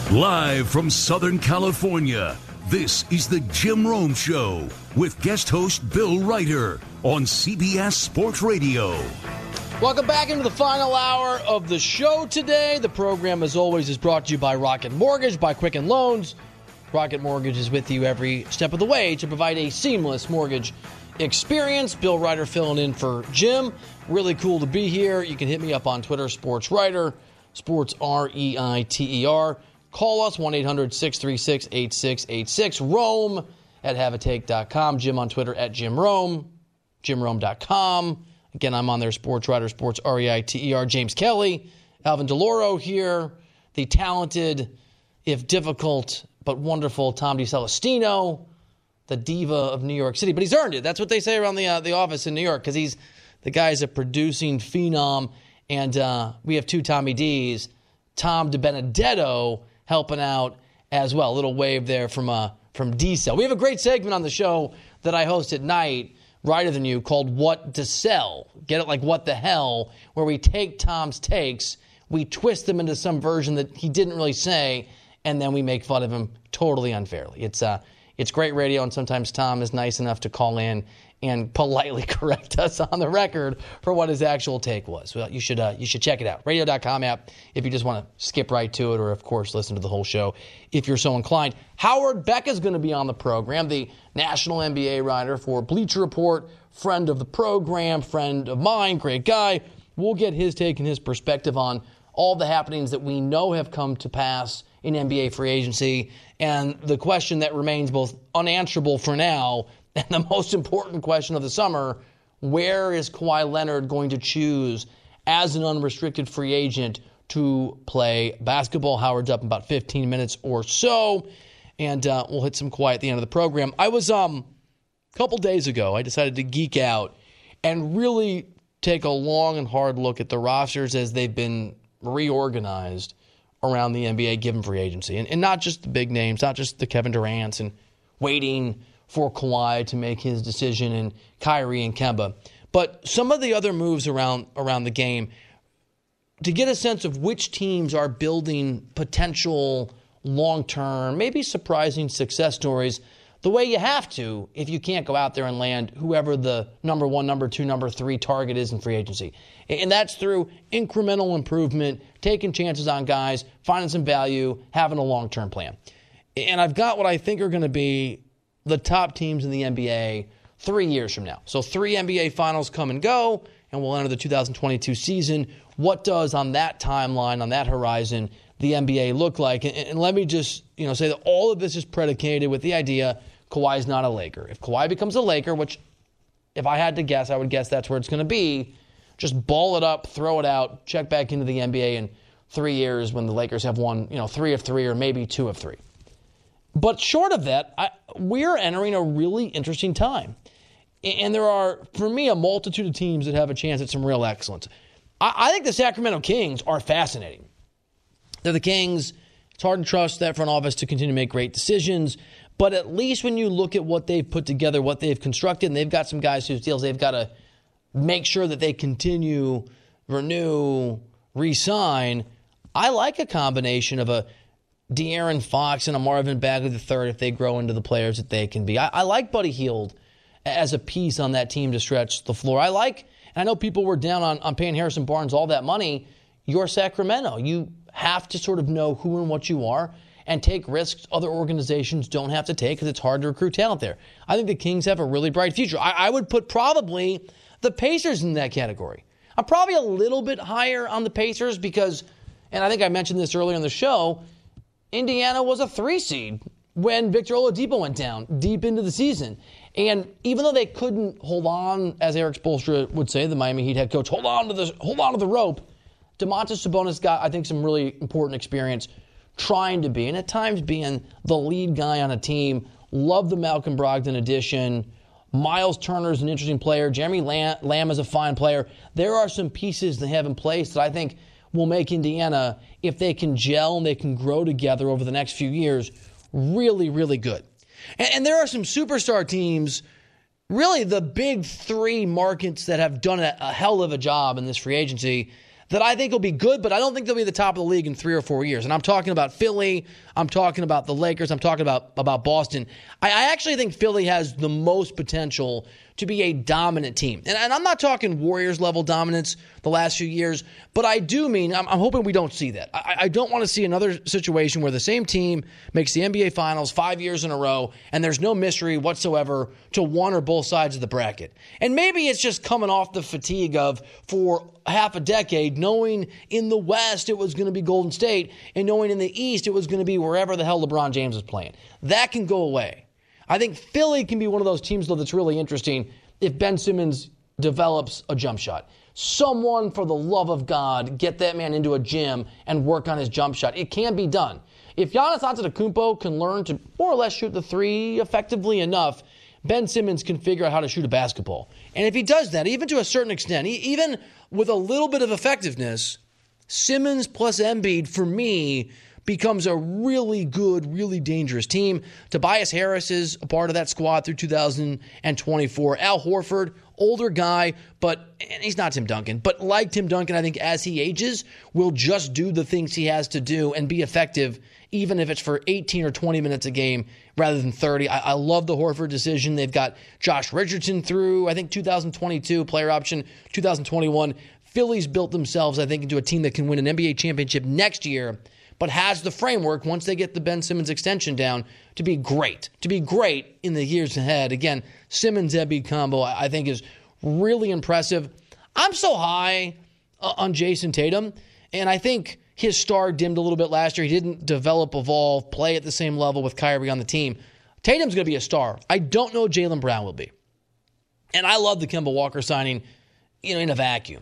Live from Southern California, this is the Jim Rome Show with guest host Bill Reiter on CBS Sports Radio. Welcome back into the final hour of the show today. The program, as always, is brought to you by Rocket Mortgage, by Quicken Loans. Rocket Mortgage is with you every step of the way to provide a seamless mortgage experience. Bill Reiter filling in for Jim. Really cool to be here. You can hit me up on Twitter, Sports Reiter, Sports R-E-I-T-E-R. Call us, 1-800-636-8686. Rome at haveatake.com. Jim on Twitter at Jim Rome. JimRome.com. Again, I'm on there, Sports Reiter, Sports R-E-I-T-E-R. James Kelly, Alvin DeLauro here. The talented, if difficult, but wonderful Tom DiCelestino, the diva of New York City. But he's earned it. That's what they say around the office in New York, because the guy's a producing phenom. And we have two Tommy D's. Tom DiBenedetto helping out as well. A little wave there from D-Cell. We have a great segment on the show that I host at night, Righter Than You, called What to Sell. Get it like what the hell, where we take Tom's takes, we twist them into some version that he didn't really say, and then we make fun of him totally unfairly. It's great radio, and sometimes Tom is nice enough to call in and politely correct us on the record for what his actual take was. Well, you should check it out. Radio.com app if you just want to skip right to it, or, of course, listen to the whole show if you're so inclined. Howard Beck is going to be on the program, the national NBA writer for Bleacher Report, friend of the program, friend of mine, great guy. We'll get his take and his perspective on all the happenings that we know have come to pass in NBA free agency, and the question that remains both unanswerable for now and the most important question of the summer: where is Kawhi Leonard going to choose as an unrestricted free agent to play basketball? Howard's up in about 15 minutes or so, and we'll hit some Kawhi at the end of the program. I was, a couple days ago, I decided to geek out and really take a long and hard look at the rosters as they've been reorganized around the NBA given free agency. And not just the big names, not just the Kevin Durant's and waiting for Kawhi to make his decision, and Kyrie and Kemba, but some of the other moves around the game to get a sense of which teams are building potential long-term, maybe surprising success stories the way you have to if you can't go out there and land whoever the number one, number two, number three target is in free agency. And that's through incremental improvement, taking chances on guys, finding some value, having a long-term plan. And I've got what I think are going to be the top teams in the NBA 3 years from now. So 3 NBA finals come and go, and we'll enter the 2022 season. What does, on that timeline, on that horizon, the NBA look like? And let me just say that all of this is predicated with the idea Kawhi's not a Laker. If Kawhi becomes a Laker, which if I had to guess, I would guess that's where it's going to be, just ball it up, throw it out, check back into the NBA in 3 years when the Lakers have won 3 of 3 or maybe 2 of 3. But short of that, we're entering a really interesting time. And there are, for me, a multitude of teams that have a chance at some real excellence. I think the Sacramento Kings are fascinating. They're the Kings. It's hard to trust that front office to continue to make great decisions. But at least when you look at what they've put together, what they've constructed, and they've got some guys whose deals they've got to make sure that they continue, renew, re-sign. I like a combination of a De'Aaron Fox and a Marvin Bagley III if they grow into the players that they can be. I like Buddy Hield as a piece on that team to stretch the floor. And I know people were down on paying Harrison Barnes all that money. You're Sacramento. You have to sort of know who and what you are and take risks other organizations don't have to take because it's hard to recruit talent there. I think the Kings have a really bright future. I would put probably the Pacers in that category. I'm probably a little bit higher on the Pacers because, and I think I mentioned this earlier in the show, Indiana was a 3 seed when Victor Oladipo went down deep into the season. And even though they couldn't hold on, as Eric Spoelstra would say, the Miami Heat head coach, hold on to the rope, Domantas Sabonis got, I think, some really important experience trying to be, and at times being the lead guy on a team. Love the Malcolm Brogdon addition. Miles Turner is an interesting player. Jeremy Lamb is a fine player. There are some pieces they have in place that I think will make Indiana, if they can gel and they can grow together over the next few years, really, really good. And there are some superstar teams, really the big 3 markets that have done a hell of a job in this free agency that I think will be good, but I don't think they'll be at the top of the league in 3 or 4 years. And I'm talking about Philly. I'm talking about the Lakers. I'm talking about Boston. I actually think Philly has the most potential to be a dominant team. And I'm not talking Warriors-level dominance the last few years, but I do mean I'm hoping we don't see that. I don't want to see another situation where the same team makes the NBA Finals 5 years in a row, and there's no mystery whatsoever to one or both sides of the bracket. And maybe it's just coming off the fatigue of, for half a decade, knowing in the West it was going to be Golden State, and knowing in the East it was going to be wherever the hell LeBron James is playing. That can go away. I think Philly can be one of those teams, though, that's really interesting if Ben Simmons develops a jump shot. Someone, for the love of God, get that man into a gym and work on his jump shot. It can be done. If Giannis Antetokounmpo can learn to more or less shoot the three effectively enough, Ben Simmons can figure out how to shoot a basketball. And if he does that, even to a certain extent, even with a little bit of effectiveness, Simmons plus Embiid, for me, becomes a really good, really dangerous team. Tobias Harris is a part of that squad through 2024. Al Horford, older guy, and he's not Tim Duncan, but like Tim Duncan, I think as he ages, will just do the things he has to do and be effective, even if it's for 18 or 20 minutes a game rather than 30. I love the Horford decision. They've got Josh Richardson through, I think, 2022, player option, 2021. Philly's built themselves, I think, into a team that can win an NBA championship next year, but has the framework, once they get the Ben Simmons extension down, to be great in the years ahead. Again, Simmons-Embiid combo, I think, is really impressive. I'm so high on Jason Tatum, and I think his star dimmed a little bit last year. He didn't develop, evolve, play at the same level with Kyrie on the team. Tatum's going to be a star. I don't know Jaylen Brown will be. And I love the Kemba Walker signing, in a vacuum.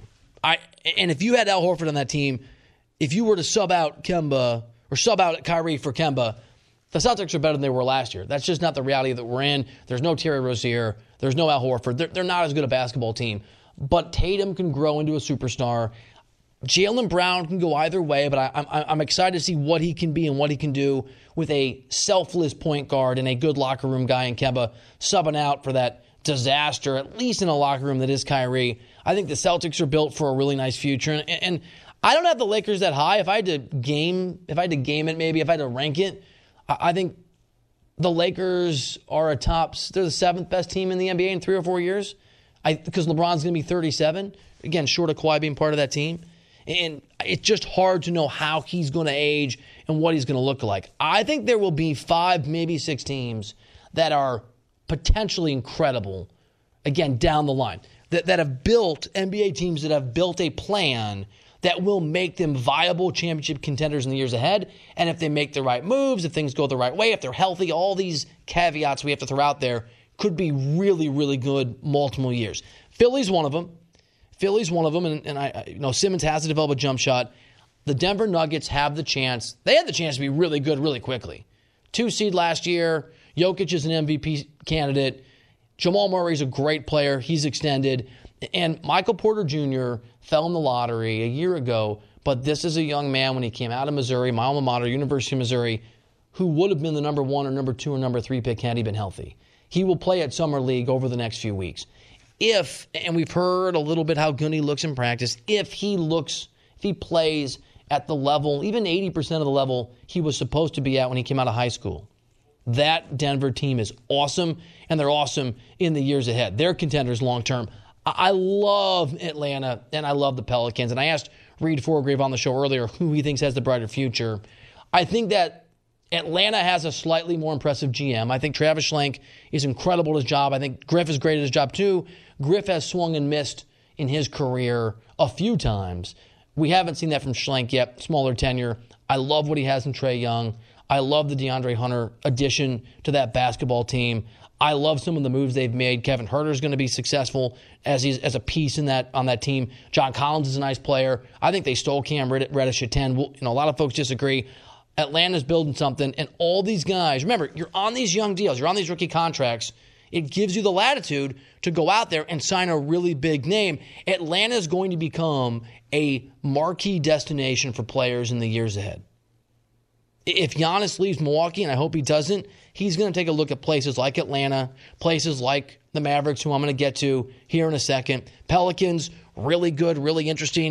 And if you had Al Horford on that team, if you were to sub out Kemba or sub out Kyrie for Kemba, the Celtics are better than they were last year. That's just not the reality that we're in. There's no Terry Rozier. There's no Al Horford. They're not as good a basketball team. But Tatum can grow into a superstar. Jaylen Brown can go either way, but I'm excited to see what he can be and what he can do with a selfless point guard and a good locker room guy in Kemba subbing out for that disaster, at least in a locker room that is Kyrie. I think the Celtics are built for a really nice future. And I don't have the Lakers that high. If I had to game it, maybe if I had to rank it, I think the Lakers are they're the 7th best team in the NBA in 3 or 4 years. Because LeBron's going to be 37. Again, short of Kawhi being part of that team. And it's just hard to know how he's going to age and what he's going to look like. I think there will be 5, maybe 6 teams that are potentially incredible, again, down the line. That have built, NBA teams that have built a plan that will make them viable championship contenders in the years ahead. And if they make the right moves, if things go the right way, if they're healthy, all these caveats we have to throw out there could be really, really good multiple years. Philly's one of them. And Simmons has to develop a jump shot. The Denver Nuggets have the chance. They had the chance to be really good really quickly. 2 seed last year. Jokic is an MVP candidate. Jamal Murray's a great player. He's extended. And Michael Porter Jr. fell in the lottery a year ago, but this is a young man when he came out of Missouri, my alma mater, University of Missouri, who would have been the number 1 or number 2 or number 3 pick had he been healthy. He will play at Summer League over the next few weeks. And we've heard a little bit how good he looks in practice, if he plays at the level, even 80% of the level he was supposed to be at when he came out of high school, that Denver team is awesome, and they're awesome in the years ahead. They're contenders long term. I love Atlanta, and I love the Pelicans. And I asked Reed Forgrave on the show earlier who he thinks has the brighter future. I think that Atlanta has a slightly more impressive GM. I think Travis Schlenk is incredible at his job. I think Griff is great at his job too. Griff has swung and missed in his career a few times. We haven't seen that from Schlenk yet, smaller tenure. I love what he has in Trae Young. I love the DeAndre Hunter addition to that basketball team. I love some of the moves they've made. Kevin Huerter is going to be successful as a piece on that team. John Collins is a nice player. I think they stole Cam Reddish at 10. A lot of folks disagree. Atlanta's building something, and all these guys, remember, you're on these young deals, you're on these rookie contracts. It gives you the latitude to go out there and sign a really big name. Atlanta is going to become a marquee destination for players in the years ahead. If Giannis leaves Milwaukee, and I hope he doesn't, he's going to take a look at places like Atlanta, places like the Mavericks, who I'm going to get to here in a second. Pelicans, really good, really interesting.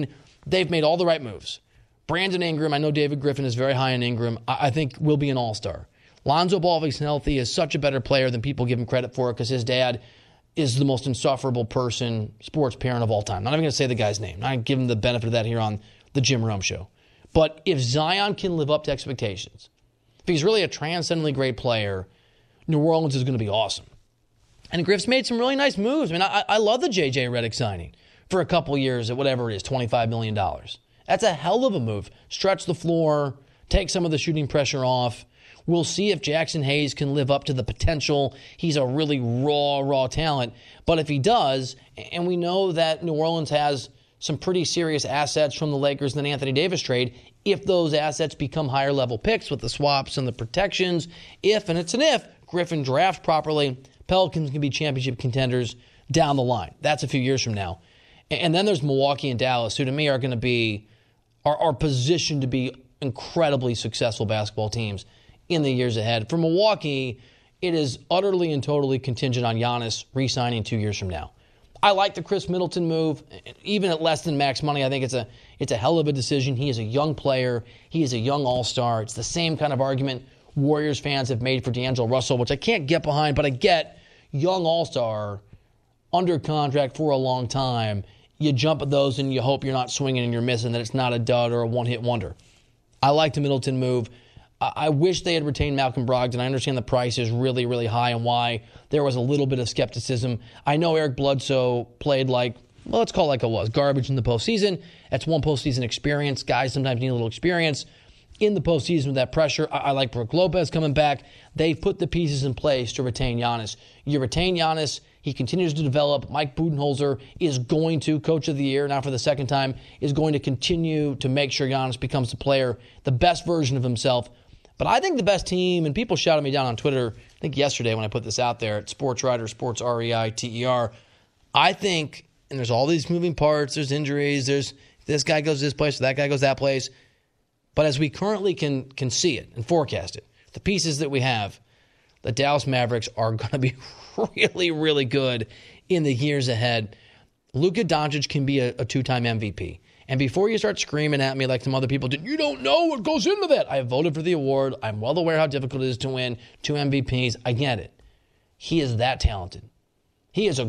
they've made all the right moves. Brandon Ingram, I know David Griffin is very high on Ingram. I think will be an all-star. Lonzo Ball, if he's healthy, is such a better player than people give him credit for because his dad is the most insufferable person, sports parent of all time. Not even going to say the guy's name. Not give him the benefit of that here on the Jim Rome Show. But if Zion can live up to expectations, if he's really a transcendently great player, New Orleans is going to be awesome. And Griff's made some really nice moves. I mean, I love the J.J. Redick signing for a couple years at whatever it is, $25 million. That's a hell of a move. Stretch the floor, take some of the shooting pressure off. We'll see if Jackson Hayes can live up to the potential. He's a really raw talent. But if he does, and we know that New Orleans has some pretty serious assets from the Lakers and the Anthony Davis trade, if those assets become higher level picks with the swaps and the protections, and it's an if, Griffin drafts properly, Pelicans can be championship contenders down the line. That's a few years from now. And then there's Milwaukee and Dallas, who to me are going to be, are positioned to be incredibly successful basketball teams in the years ahead. For Milwaukee, it is utterly and totally contingent on Giannis re-signing 2 years from now. I like the Chris Middleton move. Even at less than max money, I think it's a hell of a decision. He is a young player. He is a young all-star. It's the same kind of argument Warriors fans have made for D'Angelo Russell, which I can't get behind, but I get young all-star under contract for a long time. You jump at those and you hope you're not swinging and you're missing, that it's not a dud or a one-hit wonder. I like the Middleton move. I wish they had retained Malcolm Brogdon. I understand the price is really, really high and why there was a little bit of skepticism. I know Eric Bledsoe played let's call it like it was, garbage in the postseason. That's one postseason experience. Guys sometimes need a little experience in the postseason with that pressure. I like Brook Lopez coming back. They've put the pieces in place to retain Giannis. You retain Giannis, he continues to develop. Mike Budenholzer is going to, coach of the year, now for the second time, is going to continue to make sure Giannis becomes the player, the best version of himself. But I think the best team, and people shouted me down on Twitter, I think yesterday when I put this out there at Sports Writer, Sports Reiter, I think, and there's all these moving parts, there's injuries, there's this guy goes this place, that guy goes that place. But as we currently can see it and forecast it, the pieces that we have, the Dallas Mavericks are going to be really, really good in the years ahead. Luka Doncic can be a two-time MVP. And before you start screaming at me like some other people did, you don't know what goes into that. I voted for the award. I'm well aware how difficult it is to win 2 MVPs. I get it. He is that talented. He is a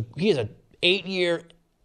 8-year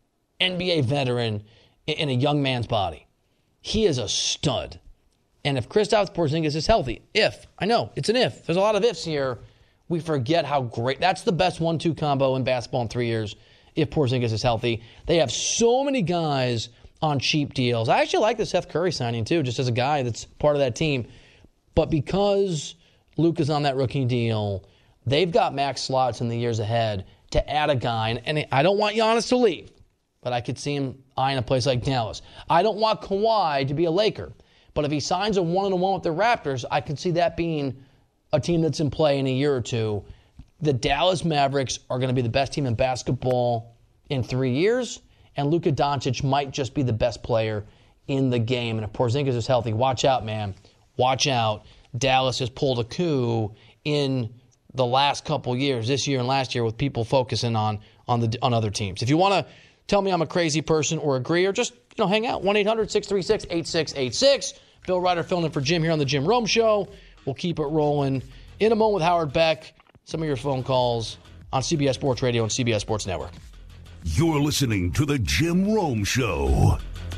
NBA veteran in a young man's body. He is a stud. And if Kristaps Porzingis is healthy, I know, it's an if. There's a lot of ifs here. We forget how great. That's the best 1-2 combo in basketball in 3 years if Porzingis is healthy. They have so many guys on cheap deals. I actually like the Seth Curry signing too, just as a guy that's part of that team. But because Luka's on that rookie deal, they've got max slots in the years ahead to add a guy. And I don't want Giannis to leave, but I could see him eyeing a place like Dallas. I don't want Kawhi to be a Laker, but if he signs a 1-on-1 with the Raptors, I could see that being a team that's in play in a year or two. The Dallas Mavericks are going to be the best team in basketball in 3 years. And Luka Doncic might just be the best player in the game. And if Porzingis is healthy, watch out, man. Watch out. Dallas has pulled a coup in the last couple years, this year and last year, with people focusing on other teams. If you want to tell me I'm a crazy person or agree, or just hang out, 1-800-636-8686. Bill Ryder filling in for Jim here on the Jim Rome Show. We'll keep it rolling in a moment with Howard Beck. Some of your phone calls on CBS Sports Radio and CBS Sports Network. You're listening to The Jim Rome Show.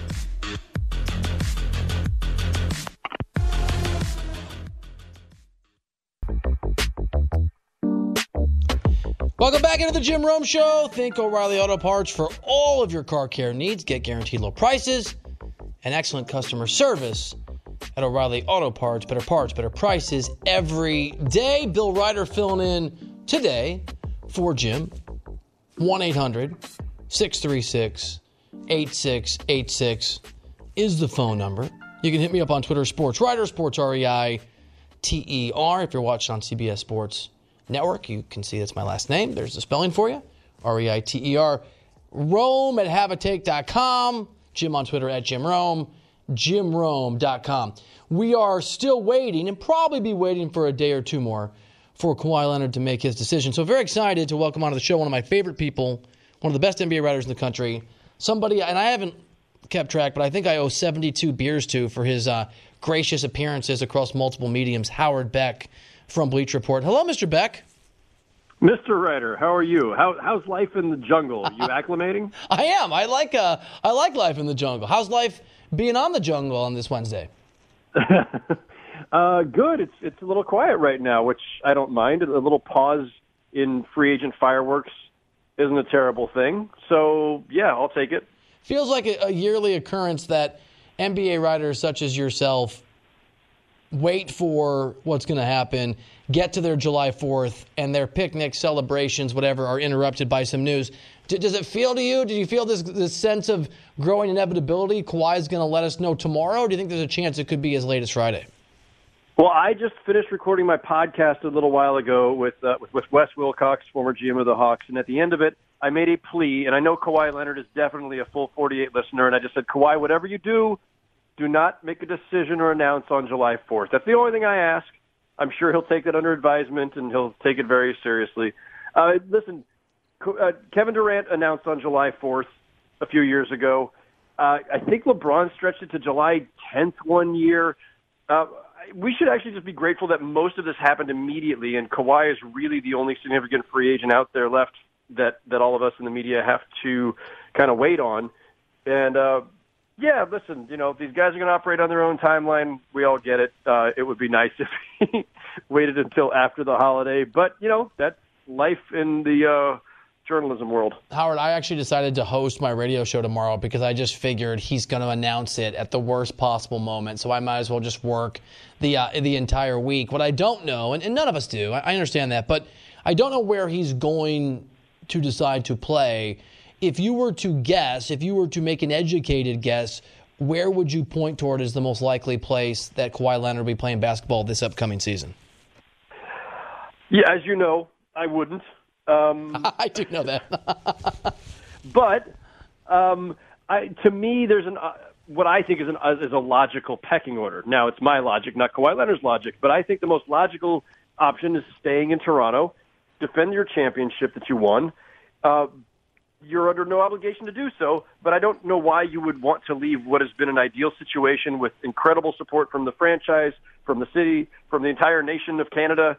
Welcome back into The Jim Rome Show. Think O'Reilly Auto Parts for all of your car care needs. Get guaranteed low prices and excellent customer service at O'Reilly Auto Parts. Better parts, better prices every day. Bill Ryder filling in today for Jim. 1-800-636-8686 is the phone number. You can hit me up on Twitter, Sports Writer, Sports Reiter. If you're watching on CBS Sports Network, you can see that's my last name. There's the spelling for you. Reiter. Rome at haveatake.com. Jim on Twitter at Jim Rome. JimRome.com. We are still waiting, and probably be waiting for a day or two more, for Kawhi Leonard to make his decision. So very excited to welcome onto the show one of my favorite people, one of the best NBA writers in the country, somebody, and I haven't kept track, but I think I owe 72 beers to for his gracious appearances across multiple mediums. Howard Beck from Bleach Report. Hello, Mr. Beck. Mr. Ryder, how are you? How's life in the jungle? Are you acclimating? I am. I like life in the jungle. How's life being on the jungle on this Wednesday? Good. It's a little quiet right now, which I don't mind. A little pause in free agent fireworks isn't a terrible thing. So, yeah, I'll take it. Feels like a yearly occurrence that NBA writers such as yourself wait for what's going to happen, get to their July 4th, and their picnic celebrations, whatever, are interrupted by some news. Does it feel to you? Do you feel this sense of growing inevitability? Kawhi is going to let us know tomorrow? Or do you think there's a chance it could be as late as Friday? Well, I just finished recording my podcast a little while ago with Wes Wilcox, former GM of the Hawks, and at the end of it, I made a plea, and I know Kawhi Leonard is definitely a full 48 listener, and I just said, Kawhi, whatever you do not make a decision or announce on July 4th. That's the only thing I ask. I'm sure he'll take that under advisement, and he'll take it very seriously. Listen, Kevin Durant announced on July 4th a few years ago. I think LeBron stretched it to July 10th one year. We should actually just be grateful that most of this happened immediately, and Kawhi is really the only significant free agent out there left that all of us in the media have to kind of wait on. And, yeah, listen, these guys are going to operate on their own timeline. We all get it. It would be nice if he waited until after the holiday. But, that's life in the journalism world. Howard, I actually decided to host my radio show tomorrow because I just figured he's going to announce it at the worst possible moment. So I might as well just work the entire week. What I don't know, and none of us do, I understand that, but I don't know where he's going to decide to play. If you were to guess, if you were to make an educated guess, where would you point toward as the most likely place that Kawhi Leonard will be playing basketball this upcoming season? Yeah, as you know, I wouldn't. I do know that. But to me, there's what I think is a logical pecking order. Now, it's my logic, not Kawhi Leonard's logic, but I think the most logical option is staying in Toronto, defend your championship that you won. You're under no obligation to do so, but I don't know why you would want to leave what has been an ideal situation with incredible support from the franchise, from the city, from the entire nation of Canada.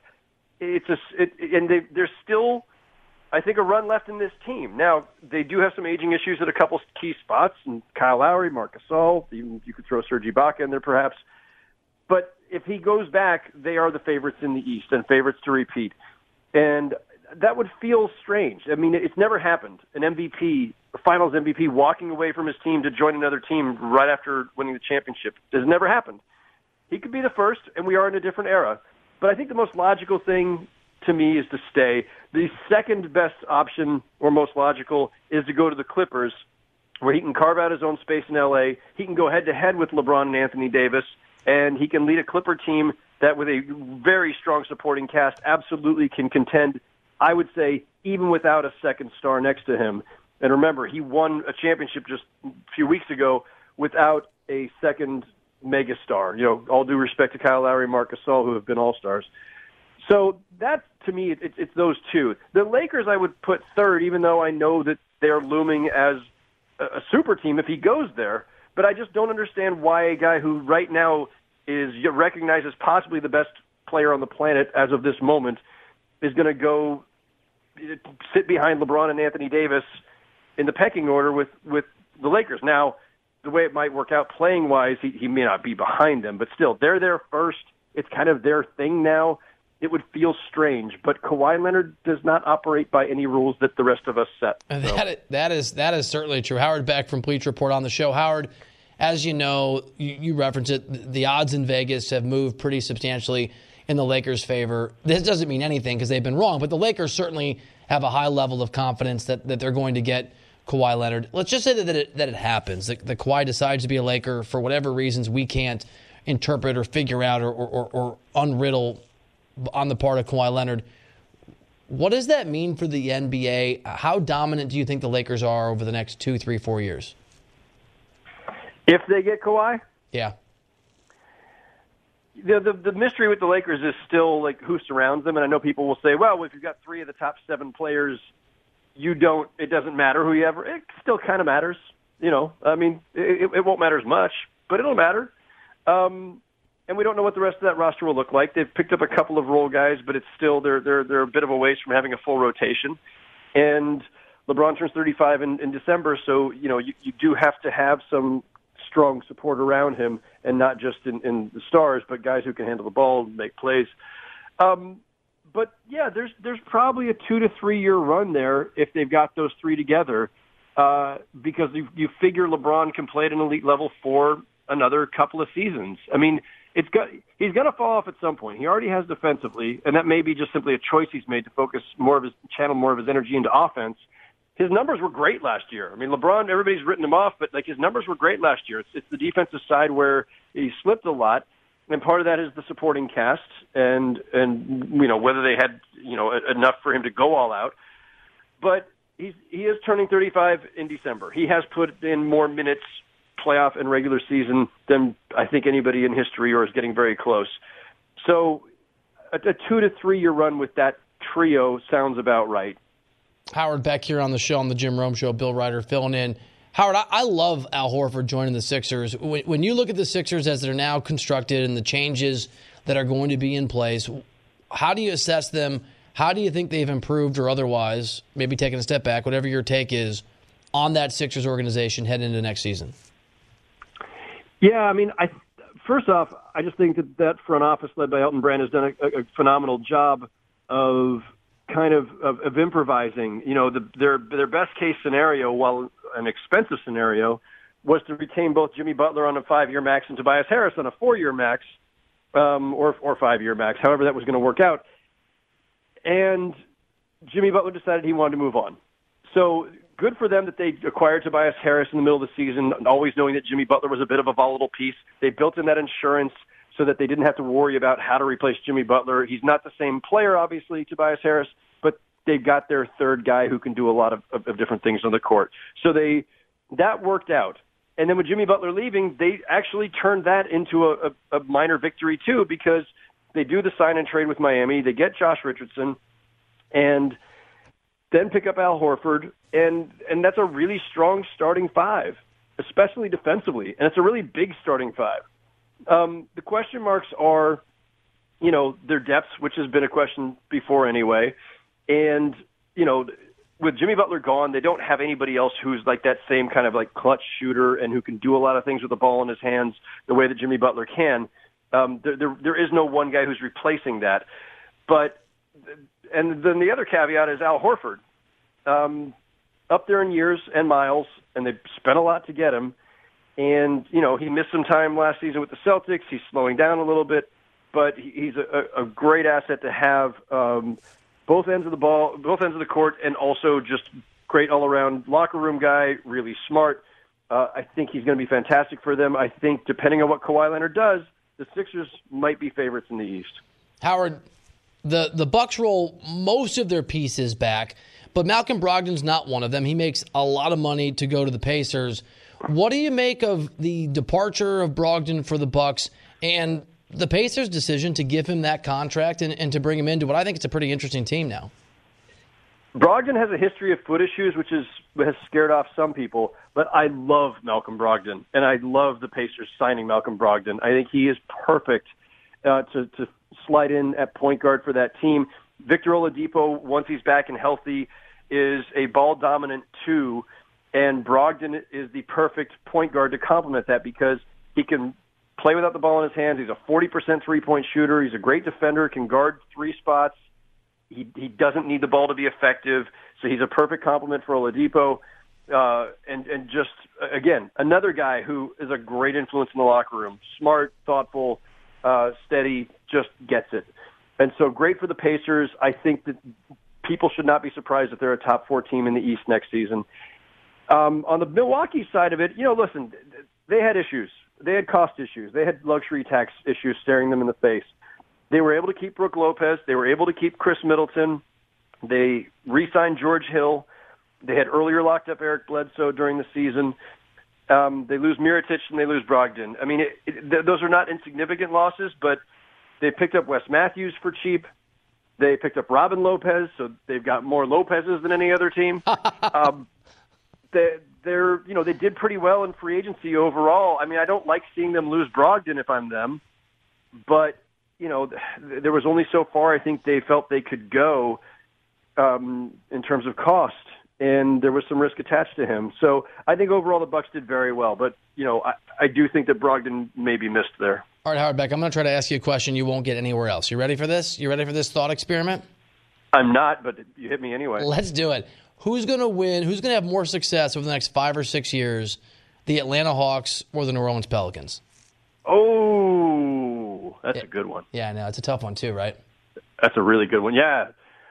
There's still, I think, a run left in this team. Now, they do have some aging issues at a couple key spots, and Kyle Lowry, Marc Gasol, even you could throw Serge Ibaka in there perhaps. But if he goes back, they are the favorites in the East and favorites to repeat. And that would feel strange. I mean, it's never happened. An MVP, a finals MVP, walking away from his team to join another team right after winning the championship. It has never happened. He could be the first, and we are in a different era. But I think the most logical thing to me is to stay. The second best option, or most logical, is to go to the Clippers, where he can carve out his own space in L.A. He can go head-to-head with LeBron and Anthony Davis, and he can lead a Clipper team that, with a very strong supporting cast, absolutely can contend, I would say, even without a second star next to him. And remember, he won a championship just a few weeks ago without a second megastar. All due respect to Kyle Lowry and Marc Gasol, who have been all-stars. So that's, to me, it's those two. The Lakers I would put third, even though I know that they're looming as a super team if he goes there. But I just don't understand why a guy who right now is recognized as possibly the best player on the planet as of this moment is going to go sit behind LeBron and Anthony Davis in the pecking order with the Lakers. Now, the way it might work out playing-wise, he may not be behind them, but still, they're there first. It's kind of their thing now. It would feel strange, but Kawhi Leonard does not operate by any rules that the rest of us set. So. That is certainly true. Howard Beck from Bleach Report on the show. Howard, as you know, you reference it, the odds in Vegas have moved pretty substantially in the Lakers' favor. This doesn't mean anything because they've been wrong, but the Lakers certainly have a high level of confidence that they're going to get Kawhi Leonard. Let's just say that it happens, that Kawhi decides to be a Laker for whatever reasons we can't interpret or figure out or unriddle on the part of Kawhi Leonard. What does that mean for the NBA? How dominant do you think the Lakers are over the next 2, 3, 4 years? If they get Kawhi? Yeah. The mystery with the Lakers is still like who surrounds them, and I know people will say, well, if you've got 3 of the top 7 players, it doesn't matter who you ever. It still kind of matters. I mean, it won't matter as much, but it'll matter. And we don't know what the rest of that roster will look like. They've picked up a couple of role guys, but it's still they're a bit of a ways from having a full rotation. And LeBron turns 35 in December, so you do have to have some strong support around him, and not just in the stars, but guys who can handle the ball, make plays. But yeah, there's probably a 2 to 3 year run there if they've got those three together, because you figure LeBron can play at an elite level for another couple of seasons. I mean, he's going to fall off at some point. He already has defensively, and that may be just simply a choice he's made to channel more of his energy into offense. His numbers were great last year. I mean, LeBron, everybody's written him off, but his numbers were great last year. It's the defensive side where he slipped a lot, and part of that is the supporting cast, and whether they had enough for him to go all out. But he is turning 35 in December. He has put in more minutes, playoff and regular season, than I think anybody in history, or is getting very close. So a 2 to 3 year run with that trio sounds about right. Howard Beck here on the show, on the Jim Rome Show. Bill Ryder filling in. Howard, I love Al Horford joining the Sixers. When you look at the Sixers as they're now constructed and the changes that are going to be in place, how do you assess them? How do you think they've improved, or otherwise, maybe taking a step back, whatever your take is, on that Sixers organization heading into next season? Yeah, I mean, first off, I just think that front office led by Elton Brand has done a phenomenal job of kind of improvising. Their best case scenario, while an expensive scenario, was to retain both Jimmy Butler on a 5-year max and Tobias Harris on a 4-year max, or 5-year max, however that was going to work out. And Jimmy Butler decided he wanted to move on. So good for them that they acquired Tobias Harris in the middle of the season, always knowing that Jimmy Butler was a bit of a volatile piece. They built in that insurance so that they didn't have to worry about how to replace Jimmy Butler. He's not the same player, obviously, Tobias Harris, but they've got their third guy who can do a lot of different things on the court. So that worked out. And then with Jimmy Butler leaving, they actually turned that into a minor victory too, because they do the sign and trade with Miami. They get Josh Richardson and then pick up Al Horford. And that's a really strong starting five, especially defensively. And it's a really big starting five. The question marks are, their depth, which has been a question before anyway. And, with Jimmy Butler gone, they don't have anybody else who's like that same kind of like clutch shooter and who can do a lot of things with the ball in his hands the way that Jimmy Butler can. There is no one guy who's replacing that. And then the other caveat is Al Horford. Up there in years and miles, and they've spent a lot to get him. And, he missed some time last season with the Celtics. He's slowing down a little bit, but he's a great asset to have, both ends of the ball, both ends of the court, and also just great all-around locker room guy, really smart. I think he's going to be fantastic for them. I think depending on what Kawhi Leonard does, the Sixers might be favorites in the East. Howard, the Bucks roll most of their pieces back, but Malcolm Brogdon's not one of them. He makes a lot of money to go to the Pacers. What do you make of the departure of Brogdon for the Bucks and the Pacers' decision to give him that contract and to bring him into what I think is a pretty interesting team now? Brogdon has a history of foot issues, which has scared off some people, but I love Malcolm Brogdon, and I love the Pacers signing Malcolm Brogdon. I think he is perfect to slide in at point guard for that team. Victor Oladipo, once he's back and healthy, is a ball-dominant 2, and Brogdon is the perfect point guard to complement that because he can play without the ball in his hands. He's a 40% three-point shooter. He's a great defender, can guard 3 spots. He doesn't need the ball to be effective, so he's a perfect complement for Oladipo. And just, again, another guy who is a great influence in the locker room. Smart, thoughtful, steady, just gets it. And so great for the Pacers. I think that people should not be surprised if they're a top 4 team in the East next season. On the Milwaukee side of it, listen, they had issues. They had cost issues. They had luxury tax issues staring them in the face. They were able to keep Brook Lopez. They were able to keep Chris Middleton. They re-signed George Hill. They had earlier locked up Eric Bledsoe during the season. They lose Mirotic and they lose Brogdon. I mean, those are not insignificant losses, but they picked up Wes Matthews for cheap. They picked up Robin Lopez, so they've got more Lopez's than any other team. they did pretty well in free agency overall. I mean, I don't like seeing them lose Brogdon if I'm them, but there was only so far I think they felt they could go in terms of cost, and there was some risk attached to him. So I think overall the Bucks did very well, but I do think that Brogdon may be missed there. All right, Howard Beck, I'm going to try to ask you a question you won't get anywhere else. You ready for this? You ready for this thought experiment? I'm not, but you hit me anyway. Let's do it. Who's going to win? Who's going to have more success over the next 5 or 6 years, the Atlanta Hawks or the New Orleans Pelicans? Oh, that's a good one. Yeah, I know. It's a tough one too, right? That's a really good one, yeah.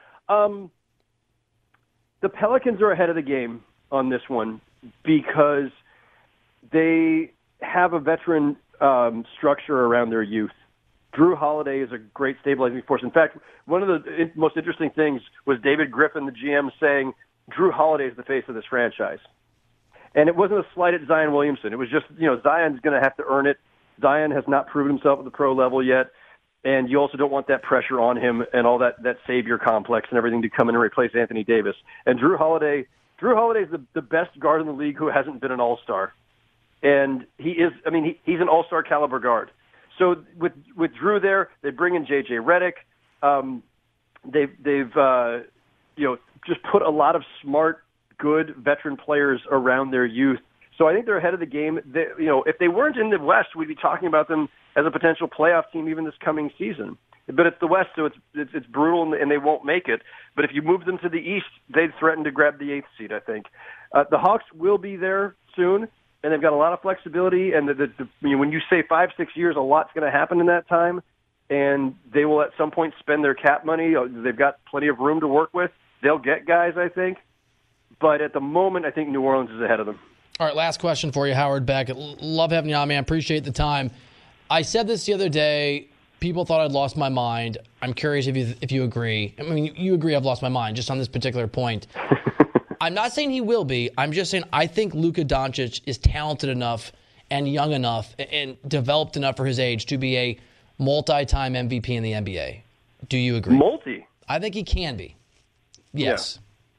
The Pelicans are ahead of the game on this one because they have a veteran structure around their youth. Drew Holiday is a great stabilizing force. In fact, one of the most interesting things was David Griffin, the GM, saying Drew Holiday is the face of this franchise. And it wasn't a slight at Zion Williamson. It was just, Zion's going to have to earn it. Zion has not proven himself at the pro level yet. And you also don't want that pressure on him and all that savior complex and everything to come in and replace Anthony Davis. And Drew Holiday is the best guard in the league who hasn't been an all-star. And he's an all-star caliber guard. So with Drew there, they bring in J.J. Redick. They've just put a lot of smart, good veteran players around their youth. So I think they're ahead of the game. If they weren't in the West, we'd be talking about them as a potential playoff team even this coming season. But it's the West, so it's brutal, and they won't make it. But if you move them to the East, they'd threaten to grab the 8th seed, I think. The Hawks will be there soon, and they've got a lot of flexibility. And when you say 5-6 years, a lot's going to happen in that time, and they will at some point spend their cap money. They've got plenty of room to work with. They'll get guys, I think. But at the moment, I think New Orleans is ahead of them. All right, last question for you, Howard Beck. Love having you on, man. Appreciate the time. I said this the other day. People thought I'd lost my mind. I'm curious if you agree. I mean, you agree I've lost my mind just on this particular point. I'm not saying he will be. I'm just saying I think Luka Doncic is talented enough and young enough and developed enough for his age to be a multi-time MVP in the NBA. Do you agree? Multi? I think he can be. Yes.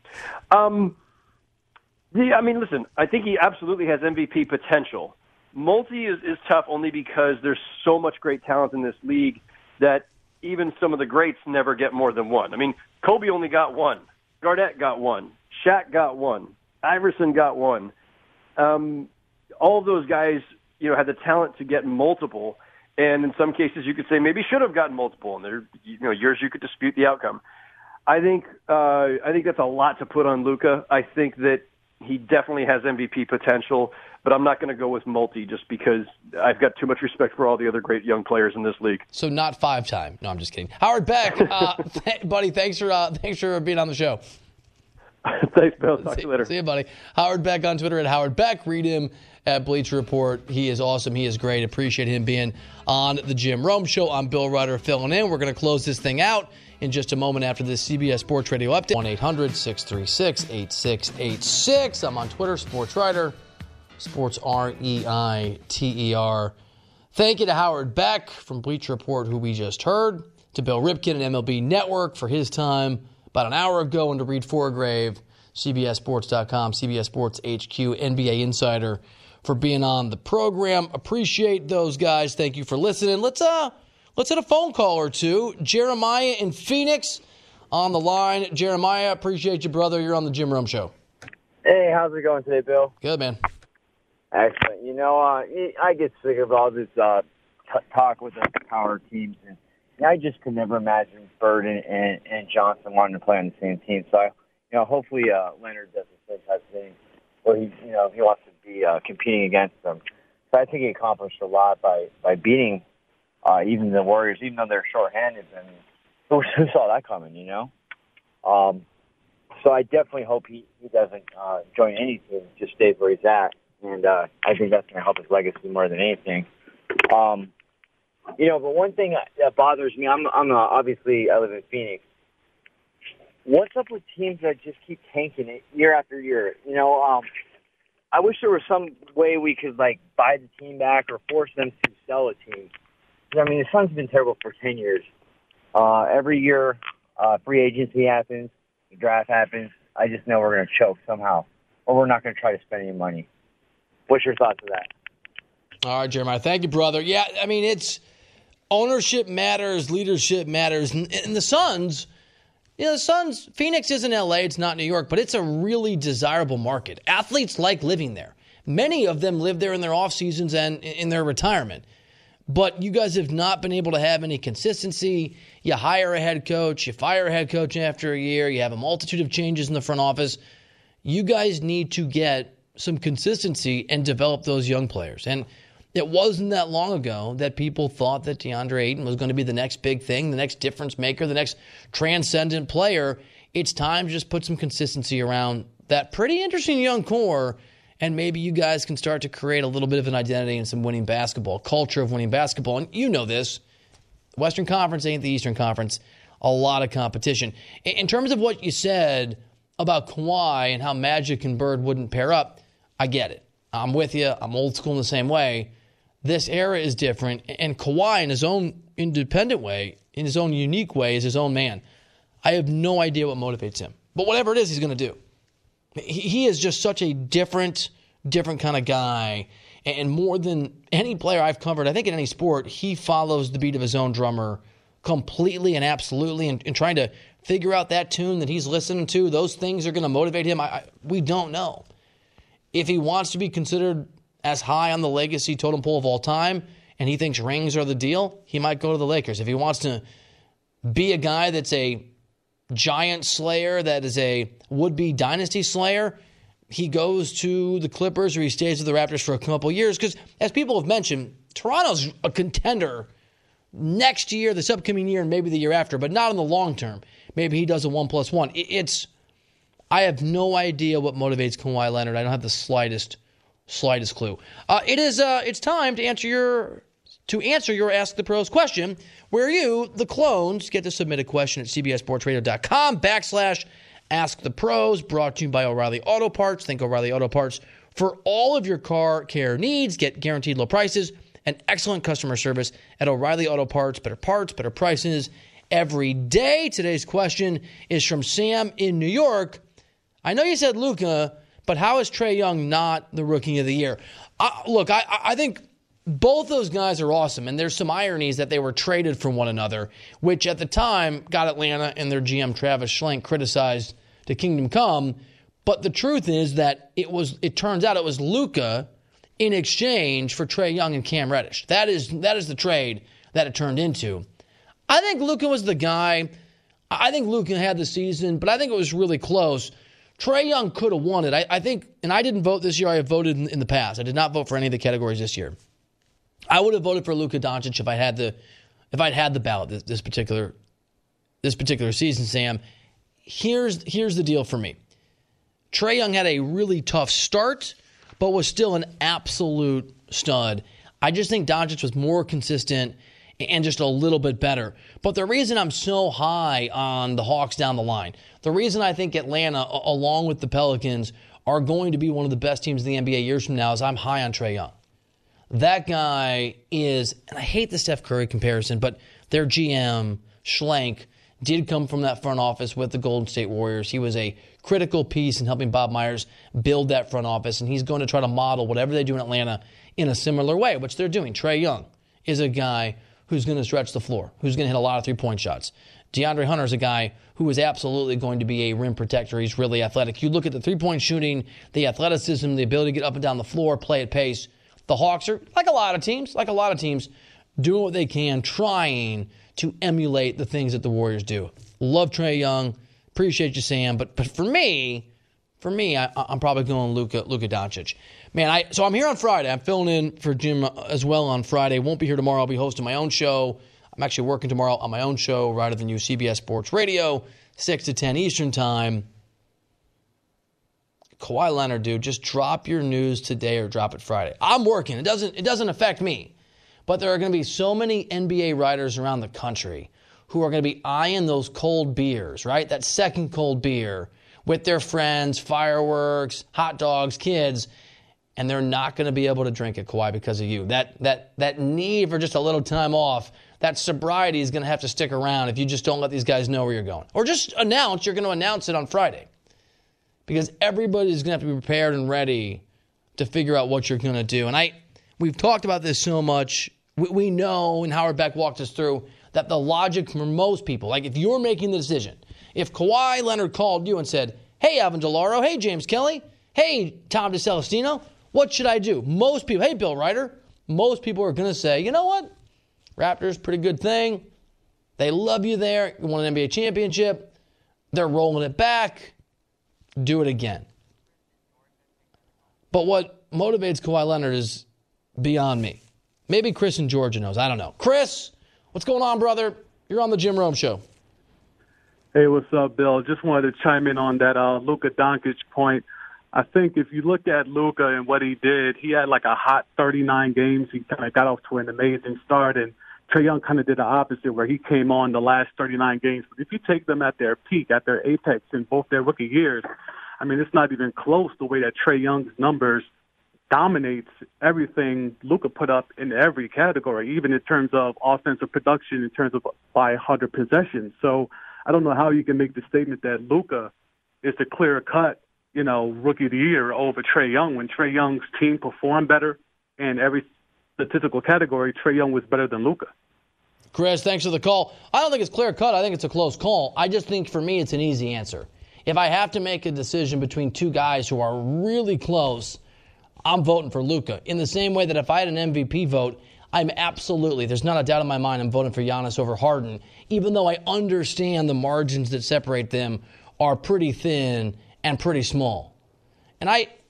Yeah. Listen, I think he absolutely has MVP potential. Multi is tough only because there's so much great talent in this league that even some of the greats never get more than one. I mean, Kobe only got one. Garnett got one. Shaq got one. Iverson got one. All of those guys, had the talent to get multiple, and in some cases you could say maybe should have gotten multiple, and there, years you could dispute the outcome. I think that's a lot to put on Luka. I think that he definitely has MVP potential, but I'm not going to go with multi just because I've got too much respect for all the other great young players in this league. So not 5-time. No, I'm just kidding. Howard Beck, buddy, thanks for being on the show. Thanks, Bill. Talk to you later. See you, buddy. Howard Beck on Twitter at Howard Beck. Read him at Bleacher Report. He is awesome. He is great. Appreciate him being on the Jim Rome Show. I'm Bill Ryder filling in. We're going to close this thing out in just a moment after this CBS Sports Radio update. 1-800-636-8686. I'm on Twitter, Sports Ryder, Sports Reiter. Thank you to Howard Beck from Bleacher Report, who we just heard, to Bill Ripken and MLB Network for his time about an hour ago, and to Reed Foregrave, CBSSports.com, CBS Sports HQ, NBA Insider, for being on the program. Appreciate those guys. Thank you for listening. Let's hit a phone call or two. Jeremiah in Phoenix on the line. Jeremiah, appreciate you, brother. You're on the Jim Rome Show. Hey, how's it going today, Bill? Good, man. Excellent. I get sick of all this talk with the power teams, and I just could never imagine Bird and Johnson wanting to play on the same team. So, hopefully Leonard does the same type of thing, where he wants to be competing against them. So I think he accomplished a lot by beating even the Warriors, even though they're shorthanded. I mean, who saw that coming? So I definitely hope he doesn't join any team, just stays where he's at, and I think that's going to help his legacy more than anything. But one thing that bothers me, obviously I live in Phoenix. What's up with teams that just keep tanking it year after year? I wish there was some way we could buy the team back or force them to sell a team. The Suns have been terrible for 10 years. Every year, free agency happens, the draft happens. I just know we're going to choke somehow. or we're not going to try to spend any money. What's your thoughts of that? All right, Jeremiah. Thank you, brother. Yeah, I mean, it's ownership matters, leadership matters. And the Suns, Phoenix isn't L.A., it's not New York, but it's a really desirable market. Athletes like living there. Many of them live there in their off seasons and in their retirement. But you guys have not been able to have any consistency. You hire a head coach, you fire a head coach after a year, you have a multitude of changes in the front office. You guys need to get some consistency and develop those young players. And it wasn't that long ago that people thought that DeAndre Ayton was going to be the next big thing, the next difference maker, the next transcendent player. It's time to just put some consistency around that pretty interesting young core, and maybe you guys can start to create a little bit of an identity and some winning basketball, culture of winning basketball. And you know this. Western Conference ain't the Eastern Conference. A lot of competition. In terms of what you said about Kawhi and how Magic and Bird wouldn't pair up, I get it. I'm with you. I'm old school in the same way. This era is different, and Kawhi, in his own independent way, in his own unique way, is his own man. I have no idea what motivates him. But whatever it is, he's going to do. He is just such a different kind of guy. And more than any player I've covered, I think in any sport, he follows the beat of his own drummer completely and absolutely. And trying to figure out that tune that he's listening to, those things are going to motivate him. We don't know. If he wants to be considered as high on the legacy totem pole of all time, and he thinks rings are the deal, he might go to the Lakers. If he wants to be a guy that's a giant slayer, that is a would-be dynasty slayer, he goes to the Clippers or he stays with the Raptors for a couple of years. Because, as people have mentioned, Toronto's a contender next year, this upcoming year, and maybe the year after, but not in the long term. Maybe he does a 1+1. I have no idea what motivates Kawhi Leonard. I don't have the slightest clue. It's time to answer your Ask the Pros question, where you, the clones, get to submit a question at cbssportsradio.com/Ask the Pros, brought to you by O'Reilly Auto Parts. Think O'Reilly Auto Parts for all of your car care needs. Get guaranteed low prices and excellent customer service at O'Reilly Auto Parts. Better parts, better prices every day. Today's question is from Sam in New York. I know you said Luka, but how is Trae Young not the Rookie of the Year? I think both those guys are awesome, and there's some ironies that they were traded from one another, which at the time got Atlanta and their GM Travis Schlenk criticized to Kingdom Come. But the truth is that it turns out it was Luka in exchange for Trae Young and Cam Reddish. That is the trade that it turned into. I think Luka was the guy. I think Luka had the season, but I think it was really close. Trae Young could have won it. I think, and I didn't vote this year. I have voted in the past. I did not vote for any of the categories this year. I would have voted for Luka Doncic if I'd had the ballot this particular season, Sam. Here's the deal for me. Trae Young had a really tough start, but was still an absolute stud. I just think Doncic was more consistent and just a little bit better. But the reason I'm so high on the Hawks down the line, the reason I think Atlanta, along with the Pelicans, are going to be one of the best teams in the NBA years from now is I'm high on Trae Young. That guy is, and I hate the Steph Curry comparison, but their GM, Schlenk, did come from that front office with the Golden State Warriors. He was a critical piece in helping Bob Myers build that front office, and he's going to try to model whatever they do in Atlanta in a similar way, which they're doing. Trae Young is a guy who's going to stretch the floor, who's going to hit a lot of three-point shots. DeAndre Hunter is a guy who is absolutely going to be a rim protector. He's really athletic. You look at the three-point shooting, the athleticism, the ability to get up and down the floor, play at pace. The Hawks are, like a lot of teams, doing what they can, trying to emulate the things that the Warriors do. Love Trae Young. Appreciate you, Sam. But for me, I'm probably going Luka Doncic. Man, so I'm here on Friday. I'm filling in for Jim as well on Friday. Won't be here tomorrow. I'll be hosting my own show. I'm actually working tomorrow on my own show, Rider Than You, CBS Sports Radio, 6 to 10 Eastern Time. Kawhi Leonard, dude, just drop your news today or drop it Friday. I'm working. It doesn't affect me. But there are going to be so many NBA writers around the country who are going to be eyeing those cold beers, right? That second cold beer with their friends, fireworks, hot dogs, kids, and they're not going to be able to drink it, Kawhi, because of you. That need for just a little time off, that sobriety is going to have to stick around if you just don't let these guys know where you're going. Or just you're going to announce it on Friday. because everybody's going to have to be prepared and ready to figure out what you're going to do. And we've talked about this so much. We know, and Howard Beck walked us through, that the logic for most people, like if you're making the decision, if Kawhi Leonard called you and said, hey, Alvin Deloro, hey, James Kelly, hey, Tom DeCelestino, what should I do? Most people, hey, Bill Ryder, most people are going to say, you know what? Raptors, pretty good thing. They love you there. You won an NBA championship. They're rolling it back. Do it again. But what motivates Kawhi Leonard is beyond me. Maybe Chris in Georgia knows. I don't know. Chris, what's going on, brother? You're on the Jim Rome Show. Hey, what's up, Bill? Just wanted to chime in on that Luka Doncic point. I think if you look at Luka and what he did, he had like a hot 39 games. He kind of got off to an amazing start, and Trae Young kind of did the opposite, where he came on the last 39 games. But if you take them at their peak, at their apex in both their rookie years, I mean, it's not even close the way that Trae Young's numbers dominates everything Luka put up in every category, even in terms of offensive production, in terms of by 100 possessions. So I don't know how you can make the statement that Luka is the clear-cut, rookie of the year over Trae Young, when Trae Young's team performed better in every statistical category. Trae Young was better than Luka. Chris, thanks for the call. I don't think it's clear-cut. I think it's a close call. I just think for me it's an easy answer. If I have to make a decision between two guys who are really close, I'm voting for Luka. In the same way that if I had an MVP vote, there's not a doubt in my mind, I'm voting for Giannis over Harden, even though I understand the margins that separate them are pretty thin and pretty small. And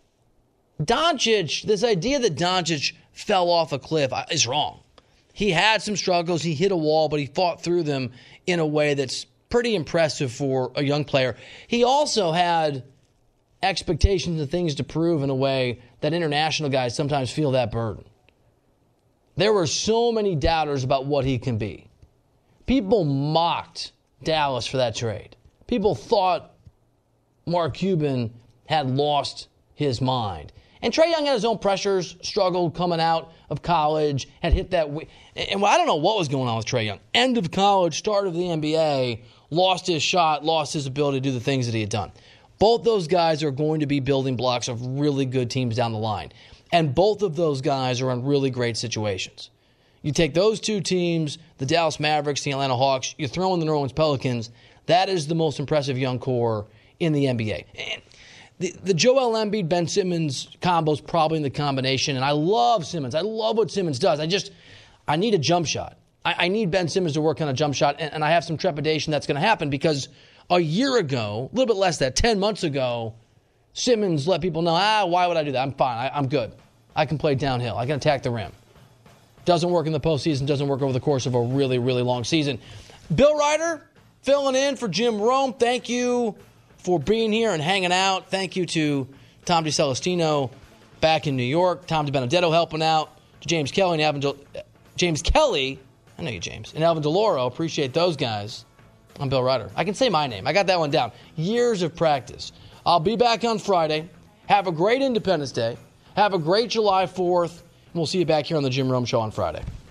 this idea that Doncic fell off a cliff is wrong. He had some struggles, he hit a wall, but he fought through them in a way that's pretty impressive for a young player. He also had expectations and things to prove in a way that international guys sometimes feel that burden. There were so many doubters about what he can be. People mocked Dallas for that trade. People thought Mark Cuban had lost his mind. And Trae Young had his own pressures, struggled coming out of college, had hit that. And I don't know what was going on with Trae Young. End of college, start of the NBA, lost his shot, lost his ability to do the things that he had done. Both those guys are going to be building blocks of really good teams down the line. And both of those guys are in really great situations. You take those two teams, the Dallas Mavericks, the Atlanta Hawks, you throw in the New Orleans Pelicans, that is the most impressive young core in the NBA. And the Joel Embiid, Ben Simmons combo is probably in the combination, and I love Simmons. I love what Simmons does. I need a jump shot. I need Ben Simmons to work on a jump shot, and I have some trepidation that's going to happen because a year ago, a little bit less than that, 10 months ago, Simmons let people know, why would I do that? I'm fine. I'm good. I can play downhill. I can attack the rim. Doesn't work in the postseason, doesn't work over the course of a really, really long season. Bill Ryder, filling in for Jim Rome. Thank you for being here and hanging out. Thank you to Tom DeCelestino back in New York, Tom DiBenedetto helping out, to James Kelly and James Kelly, I know you, James, and Alvin Deloro. Appreciate those guys. I'm Bill Ryder. I can say my name. I got that one down. Years of practice. I'll be back on Friday. Have a great Independence Day. Have a great July 4th. And we'll see you back here on the Jim Rome Show on Friday.